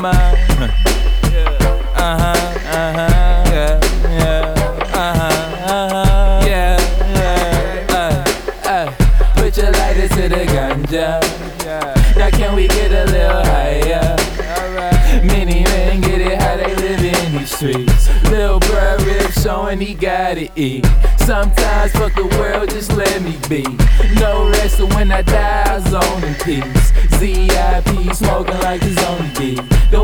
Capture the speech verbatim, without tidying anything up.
mine. Uh-huh, uh-huh, yeah, yeah, uh-huh, uh-huh, yeah, yeah, uh, uh. Put your lighter to the ganja. Now can we get a little higher? Many men get it how they live in these streets. Lil' bruh rib showing he gotta eat. Sometimes fuck the world, just let me be. No rest, so when I die, I zone in peace. Z I P smoking like the zone D.